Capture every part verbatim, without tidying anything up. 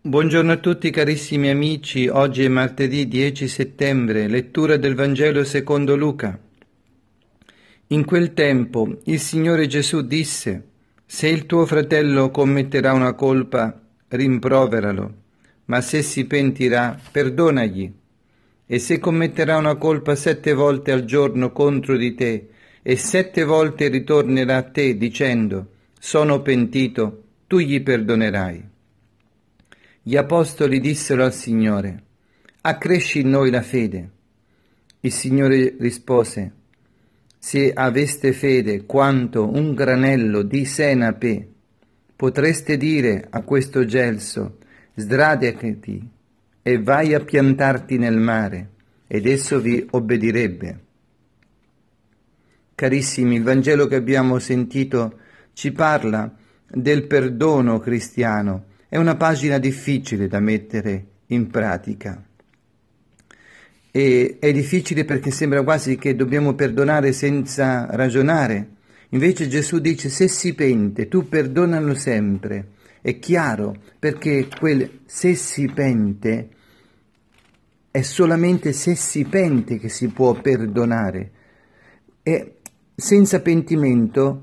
Buongiorno a tutti carissimi amici, oggi è martedì dieci settembre, lettura del Vangelo secondo Luca. In quel tempo il Signore Gesù disse: Se il tuo fratello commetterà una colpa, rimproveralo, ma se si pentirà, perdonagli. E se commetterà una colpa sette volte al giorno contro di te, e sette volte ritornerà a te dicendo: Sono pentito, tu gli perdonerai. Gli apostoli dissero al Signore: Accresci in noi la fede. Il Signore rispose: Se aveste fede quanto un granello di senape, potreste dire a questo gelso: Sdraiati e vai a piantarti nel mare, ed esso vi obbedirebbe. Carissimi, il Vangelo che abbiamo sentito ci parla del perdono cristiano. È una pagina difficile da mettere in pratica. E è difficile perché sembra quasi che dobbiamo perdonare senza ragionare. Invece Gesù dice: se si pente, tu perdonalo sempre. È chiaro, perché quel se si pente è solamente se si pente che si può perdonare. E senza pentimento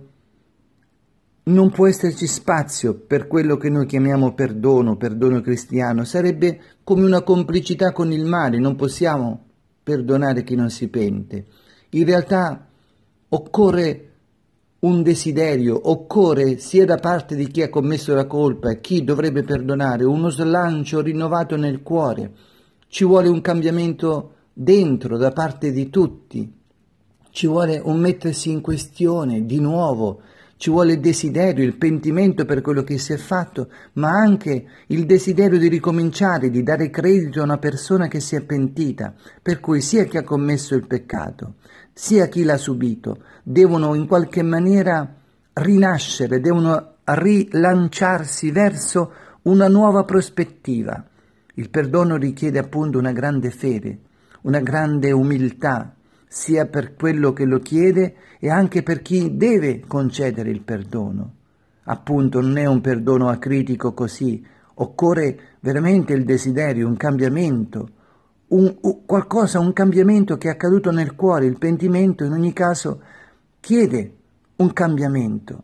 non può esserci spazio per quello che noi chiamiamo perdono, perdono cristiano. Sarebbe come una complicità con il male, non possiamo perdonare chi non si pente. In realtà occorre un desiderio, occorre sia da parte di chi ha commesso la colpa e chi dovrebbe perdonare, uno slancio rinnovato nel cuore. Ci vuole un cambiamento dentro da parte di tutti, ci vuole un mettersi in questione di nuovo. Ci vuole il desiderio, il pentimento per quello che si è fatto, ma anche il desiderio di ricominciare, di dare credito a una persona che si è pentita. Per cui sia chi ha commesso il peccato, sia chi l'ha subito, devono in qualche maniera rinascere, devono rilanciarsi verso una nuova prospettiva. Il perdono richiede appunto una grande fede, una grande umiltà, sia per quello che lo chiede e anche per chi deve concedere il perdono. Appunto non è un perdono acritico così, occorre veramente il desiderio, un cambiamento, un, un, qualcosa, un cambiamento che è accaduto nel cuore. Il pentimento in ogni caso chiede un cambiamento.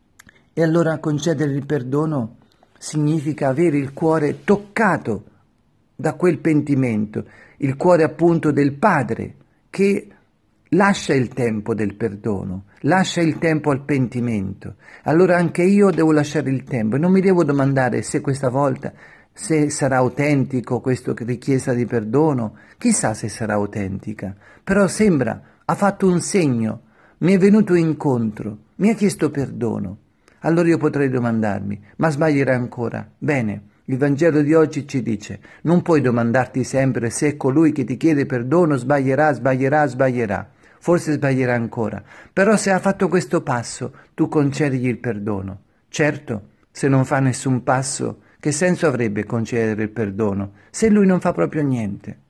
E allora concedere il perdono significa avere il cuore toccato da quel pentimento, il cuore appunto del Padre, che lascia il tempo del perdono, lascia il tempo al pentimento. Allora anche io devo lasciare il tempo e non mi devo domandare se questa volta, se sarà autentico questa richiesta di perdono, chissà se sarà autentica, però sembra, ha fatto un segno, mi è venuto incontro, mi ha chiesto perdono. Allora io potrei domandarmi, ma sbaglierà ancora? Bene. Il Vangelo di oggi ci dice: non puoi domandarti sempre se colui che ti chiede perdono sbaglierà, sbaglierà, sbaglierà. Forse sbaglierà ancora, però se ha fatto questo passo, tu concedigli il perdono. Certo, se non fa nessun passo, che senso avrebbe concedere il perdono, se lui non fa proprio niente?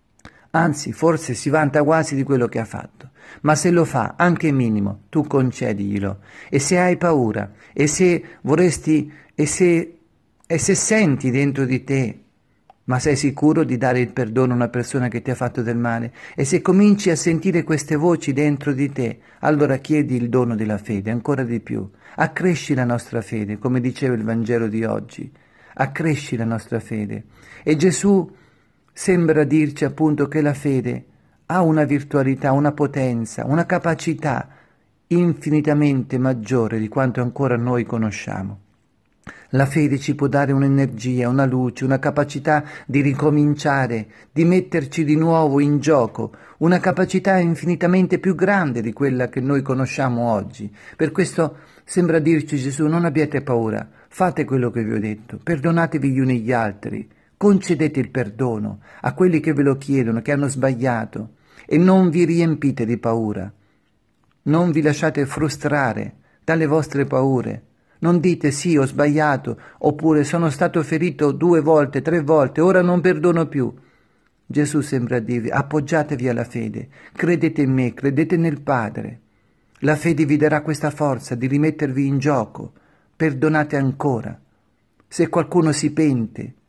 Anzi, forse si vanta quasi di quello che ha fatto. Ma se lo fa, anche minimo, tu concediglielo. E se hai paura, e se vorresti, e se E se senti dentro di te, ma sei sicuro di dare il perdono a una persona che ti ha fatto del male? E se cominci a sentire queste voci dentro di te, allora chiedi il dono della fede, ancora di più. Accresci la nostra fede, come diceva il Vangelo di oggi. Accresci la nostra fede. E Gesù sembra dirci appunto che la fede ha una virtualità, una potenza, una capacità infinitamente maggiore di quanto ancora noi conosciamo. La fede ci può dare un'energia, una luce, una capacità di ricominciare, di metterci di nuovo in gioco, una capacità infinitamente più grande di quella che noi conosciamo oggi. Per questo sembra dirci Gesù: non abbiate paura, fate quello che vi ho detto, perdonatevi gli uni gli altri, concedete il perdono a quelli che ve lo chiedono, che hanno sbagliato, e non vi riempite di paura, non vi lasciate frustrare dalle vostre paure. Non dite sì, ho sbagliato, oppure sono stato ferito due volte, tre volte, ora non perdono più. Gesù sembra dirvi: appoggiatevi alla fede, credete in me, credete nel Padre. La fede vi darà questa forza di rimettervi in gioco, perdonate ancora. Se qualcuno si pente,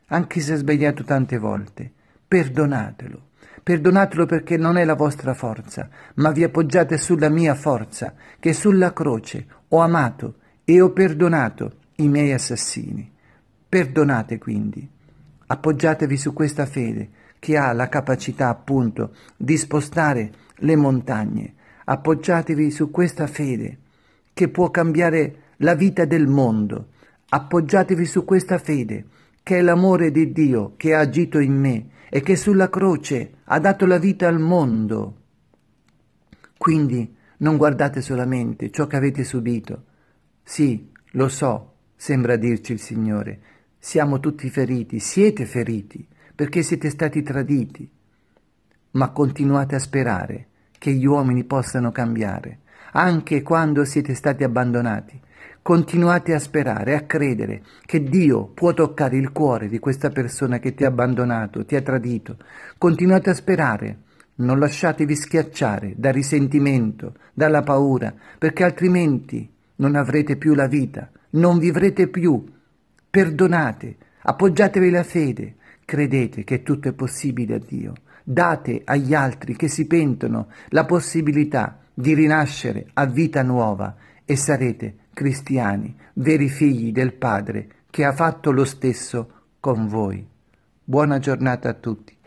anche se ha sbagliato tante volte. Perdonatelo. Perdonatelo perché non è la vostra forza, ma vi appoggiate sulla mia forza, che sulla croce ho amato e ho perdonato i miei assassini. Perdonate quindi. Appoggiatevi su questa fede che ha la capacità appunto di spostare le montagne. Appoggiatevi su questa fede che può cambiare la vita del mondo. Appoggiatevi su questa fede che è l'amore di Dio che ha agito in me e che sulla croce ha dato la vita al mondo. Quindi non guardate solamente ciò che avete subito. Sì, lo so, sembra dirci il Signore, siamo tutti feriti, siete feriti, perché siete stati traditi, ma continuate a sperare che gli uomini possano cambiare, anche quando siete stati abbandonati. Continuate a sperare, a credere che Dio può toccare il cuore di questa persona che ti ha abbandonato, ti ha tradito. Continuate a sperare, non lasciatevi schiacciare dal risentimento, dalla paura, perché altrimenti non avrete più la vita, non vivrete più. Perdonate, appoggiatevi la fede, credete che tutto è possibile a Dio. Date agli altri che si pentono la possibilità di rinascere a vita nuova e sarete cristiani, veri figli del Padre che ha fatto lo stesso con voi. Buona giornata a tutti.